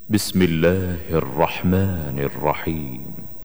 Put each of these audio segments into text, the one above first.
بسم الله الرحمن الرحيم.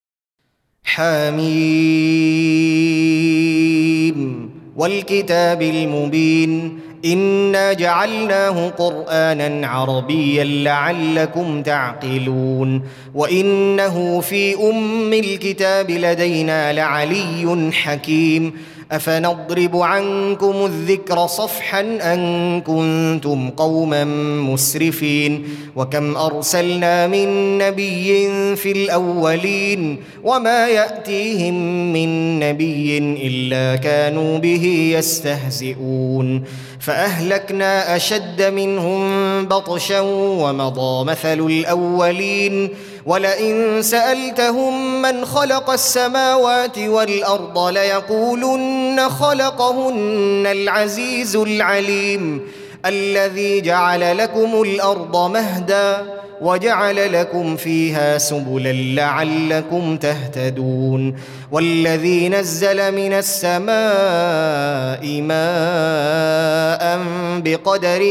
حميم والكتاب المبين إنا جعلناه قرآنا عربيا لعلكم تعقلون وإنه في أم الكتاب لدينا لعلي حكيم أفنضرب عنكم الذكر صفحا أن كنتم قوما مسرفين وكم أرسلنا من نبي في الأولين وما يأتيهم من نبي إلا كانوا به يستهزئون فأهلكنا أشد منهم بطشا ومضى مثل الأولين ولئن سألتهم من خلق السماوات والأرض ليقولن خلقهن العزيز العليم الذي جعل لكم الأرض مهدا وجعل لكم فيها سبلا لعلكم تهتدون والذي نزل من السماء ماء بقدر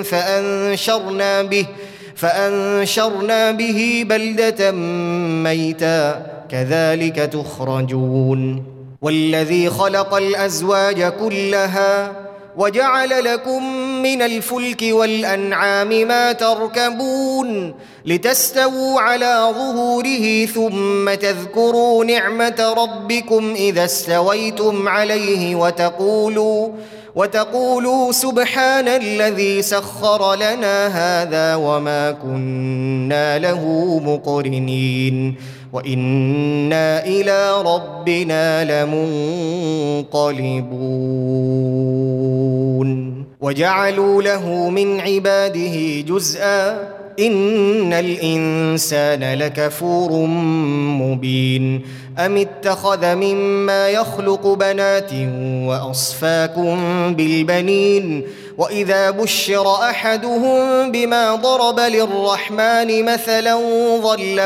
فأنشرنا به بلدة ميتا كذلك تخرجون والذي خلق الأزواج كلها وجعل لكم من الفلك والأنعام ما تركبون لتستووا على ظهوره ثم تذكروا نعمة ربكم إذا استويتم عليه وتقولوا سبحان الذي سخر لنا هذا وما كنا له مقرنين وإنا إلى ربنا لمنقلبون وجعلوا له من عباده جزءا إن الإنسان لكفور مبين أم اتخذ مما يخلق بنات وأصفاكم بالبنين وإذا بشر أحدهم بما ضرب للرحمن مثلا ظل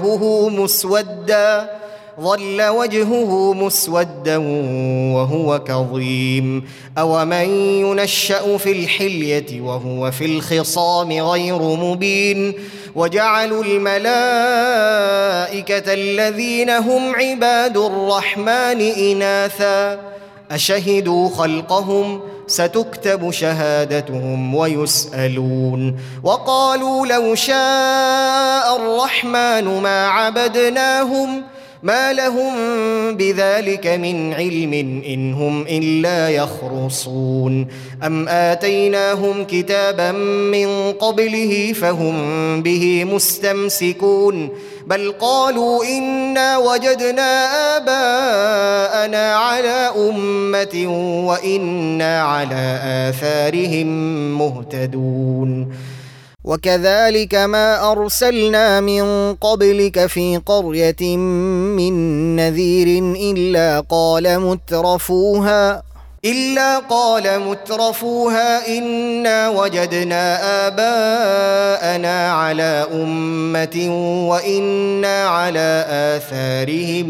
وجهه مسودا وهو كظيم أومن ينشأ في الحلية وهو في الخصام غير مبين وجعلوا الملائكة الذين هم عباد الرحمن إناثا أشهدوا خلقهم ستكتب شهادتهم ويسألون وقالوا لو شاء الرحمن ما عبدناهم ما لهم بذلك من علم إن هم إلا يخرصون أم آتيناهم كتابا من قبله فهم به مستمسكون بل قالوا إنا وجدنا آباءنا على أمة وإنا على آثارهم مهتدون وكذلك ما أرسلنا من قبلك في قرية من نذير إلا قال مترفوها إنا وجدنا آباءنا على أمة وإنا على آثارهم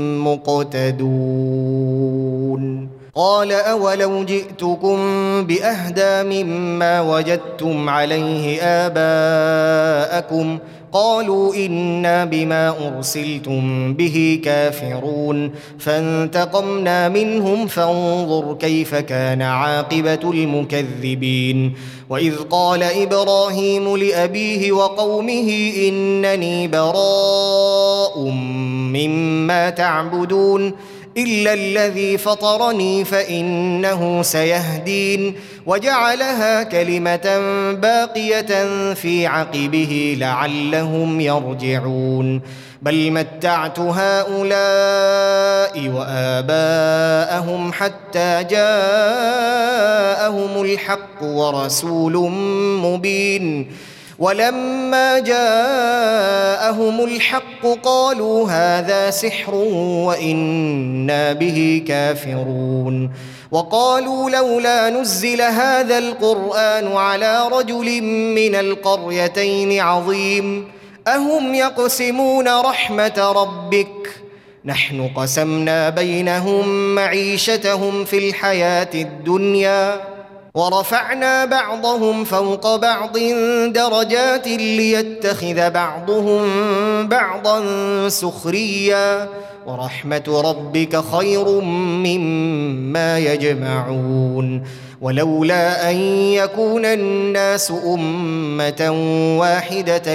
مقتدون قال أولو جئتكم بأهدى مما وجدتم عليه آباءكم قالوا إنا بما أرسلتم به كافرون فانتقمنا منهم فانظر كيف كان عاقبة المكذبين وإذ قال إبراهيم لأبيه وقومه إنني براء مما تعبدون إلا الذي فطرني فإنه سيهدين وجعلها كلمة باقية في عقبه لعلهم يرجعون بل متعت هؤلاء وآباءهم حتى جاءهم الحق ورسول مبين ولما جاءهم الحق قالوا هذا سحر وإنا به كافرون وقالوا لولا نزل هذا القرآن على رجل من القريتين عظيم أهم يقسمون رحمة ربك نحن قسمنا بينهم معيشتهم في الحياة الدنيا ورفعنا بعضهم فوق بعض درجات ليتخذ بعضهم بعضا سخريا ورحمة ربك خير مما يجمعون ولولا أن يكون الناس أمة واحدة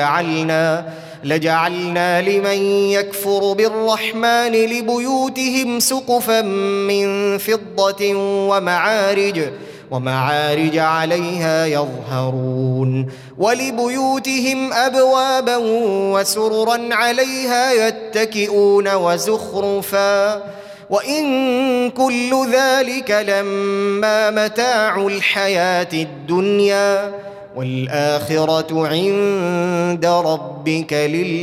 لجعلنا لمن يكفر بالرحمن لبيوتهم سقفا من فضة ومعارج عليها يظهرون ولبيوتهم أبوابا وسررا عليها يتكئون وزخرفا وإن كل ذلك لما متاع الحياة الدنيا والآخرة عند ربك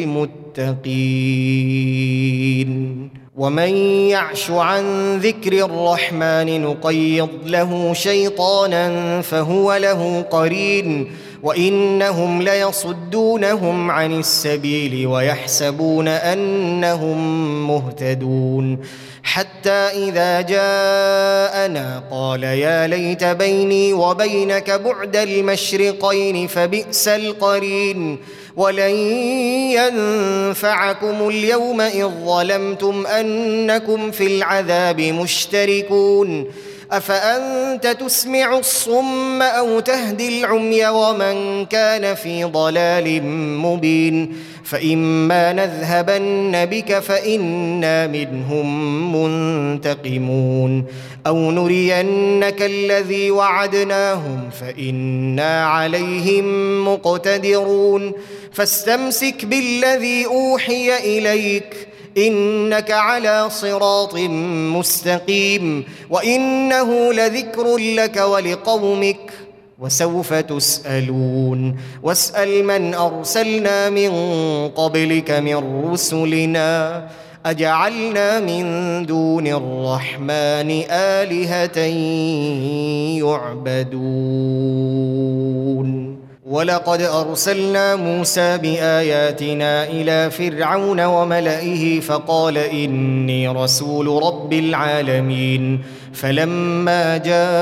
للمتقين ومن يعش عن ذكر الرحمن نقيض له شيطانا فهو له قرين وإنهم ليصدونهم عن السبيل ويحسبون أنهم مهتدون حتى إذا جاءنا قال يا ليت بيني وبينك بعد المشرقين فبئس القرين ولن ينفعكم اليوم إذ ظلمتم أنكم في العذاب مشتركون أفأنت تسمع الصم أو تهدي العمي ومن كان في ضلال مبين فإما نذهبن بك فإنا منهم منتقمون أو نرينك الذي وعدناهم فإنا عليهم مقتدرون فاستمسك بالذي أوحي إليك إنك على صراط مستقيم وإنه لذكر لك ولقومك وسوف تسألون واسأل من أرسلنا من قبلك من رسلنا أجعلنا من دون الرحمن آلهة يعبدون ولقد أرسلنا موسى بآياتنا إلى فرعون وملئه فقال إني رسول رب العالمين فلما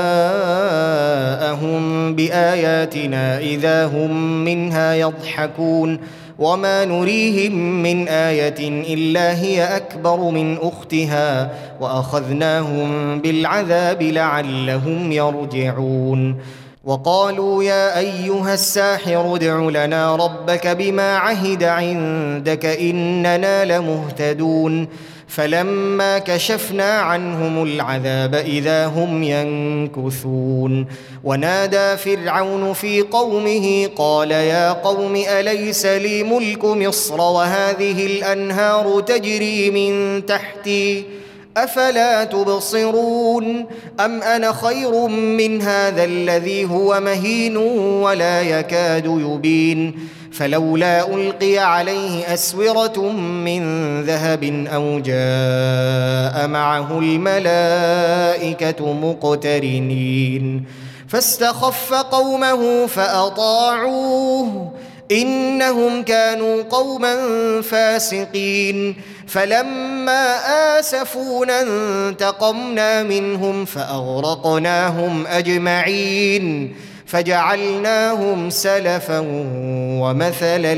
جاءهم بآياتنا إذا هم منها يضحكون وما نريهم من آية إلا هي أكبر من أختها وأخذناهم بالعذاب لعلهم يرجعون وقالوا يا أيها الساحر ادع لنا ربك بما عهد عندك إننا لمهتدون فلما كشفنا عنهم العذاب إذا هم ينكثون ونادى فرعون في قومه قال يا قوم أليس لي ملك مصر وهذه الأنهار تجري من تحتي أفلا تبصرون أم أنا خير من هذا الذي هو مهين ولا يكاد يبين فلولا ألقي عليه أسورة من ذهب أو جاء معه الملائكة مقترنين فاستخف قومه فأطاعوه إنهم كانوا قوما فاسقين فلما آسفونا انتقمنا منهم فأغرقناهم أجمعين فجعلناهم سلفا ومثلا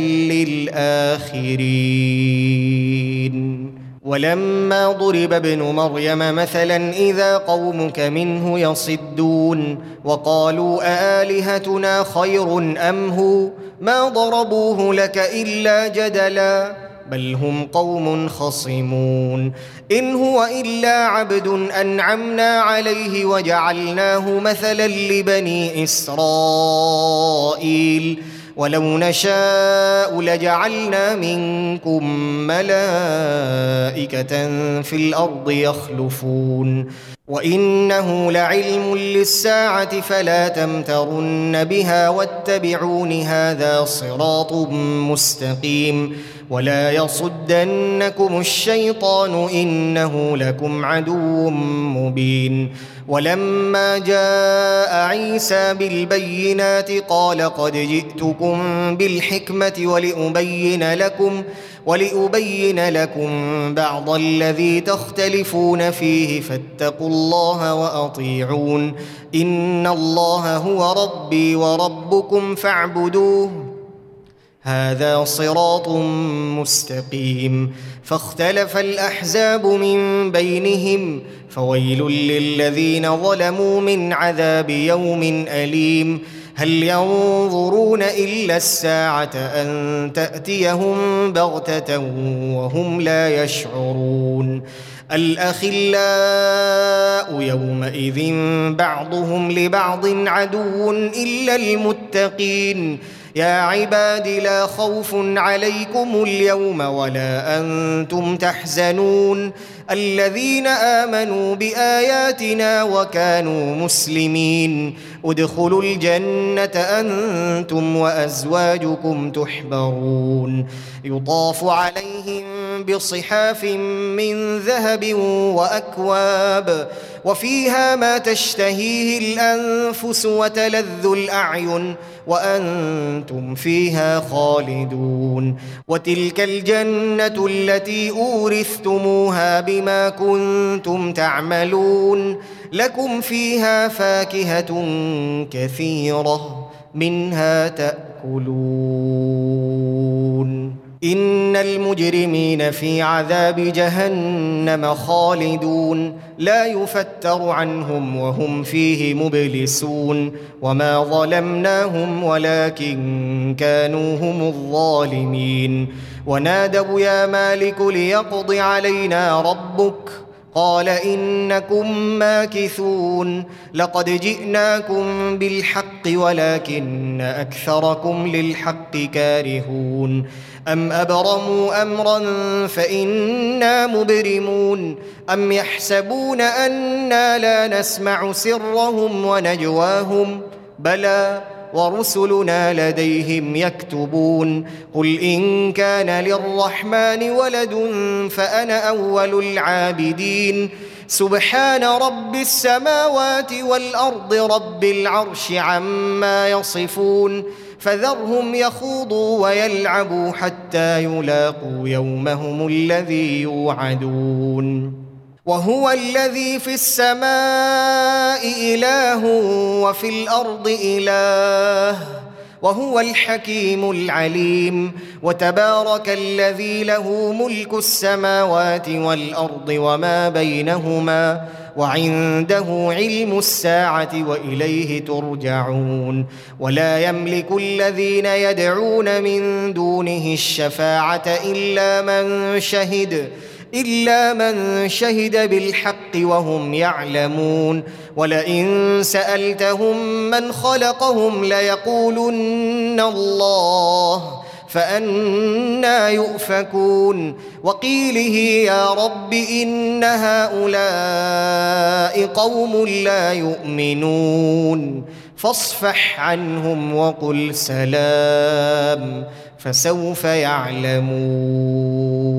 للآخرين ولما ضرب ابن مريم مثلا إذا قومك منه يصدون وقالوا أآلهتنا خير أم هو ما ضربوه لك إلا جدلا بل هم قوم خصمون إن هو إلا عبد أنعمنا عليه وجعلناه مثلا لبني إسرائيل ولو نشاء لجعلنا منكم ملائكة في الأرض يخلفون وإنه لعلم للساعة فلا تمترن بها واتبعون هذا صراط مستقيم ولا يصدنكم الشيطان إنه لكم عدو مبين ولما جاء عيسى بالبينات قال قد جئتكم بالحكمة ولأبين لكم بعض الذي تختلفون فيه فاتقوا الله وأطيعون إن الله هو ربي وربكم فاعبدوه هذا صراط مستقيم. فاختلف الأحزاب من بينهم فويل للذين ظلموا من عذاب يوم أليم. هل ينظرون إلا الساعة أن تأتيهم بغتة وهم لا يشعرون. الأخلاء يومئذ بعضهم لبعض عدو إلا المتقين. يا عباد لا خوف عليكم اليوم ولا أنتم تحزنون الذين آمنوا بآياتنا وكانوا مسلمين ادخلوا الجنة أنتم وأزواجكم تحبرون يطاف عليهم بصحاف من ذهب وأكواب وفيها ما تشتهيه الأنفس وتلذ الأعين وأنتم فيها خالدون. وتلك الجنة التي أورثتموها بما كنتم تعملون لكم فيها فاكهة كثيرة منها تأكلون. إن المجرمين في عذاب جهنم خالدون لا يفتر عنهم وهم فيه مبلسون. وما ظلمناهم ولكن كانوا هم الظالمين. ونادوا يا مالك ليقض علينا ربك قال إنكم ماكثون لقد جئناكم بالحق ولكن أكثركم للحق كارهون. أم أبرموا أمرا فإنا مبرمون أم يحسبون أنا لا نسمع سرهم ونجواهم بلى ورسلنا لديهم يكتبون. قل إن كان للرحمن ولد فأنا أول العابدين سبحان رب السماوات والأرض رب العرش عما يصفون فذرهم يخوضوا ويلعبوا حتى يلاقوا يومهم الذي يوعدون. وهو الذي في السماء إله وفي الأرض إله وهو الحكيم العليم. وتبارك الذي له ملك السماوات والأرض وما بينهما وعنده علم الساعة وإليه ترجعون. ولا يملك الذين يدعون من دونه الشفاعة إلا من شهد بالحق وهم يعلمون. ولئن سألتهم من خلقهم ليقولن الله فأنى يؤفكون. وقيله يا رب إن هؤلاء قوم لا يؤمنون فاصفح عنهم وقل سلام فسوف يعلمون.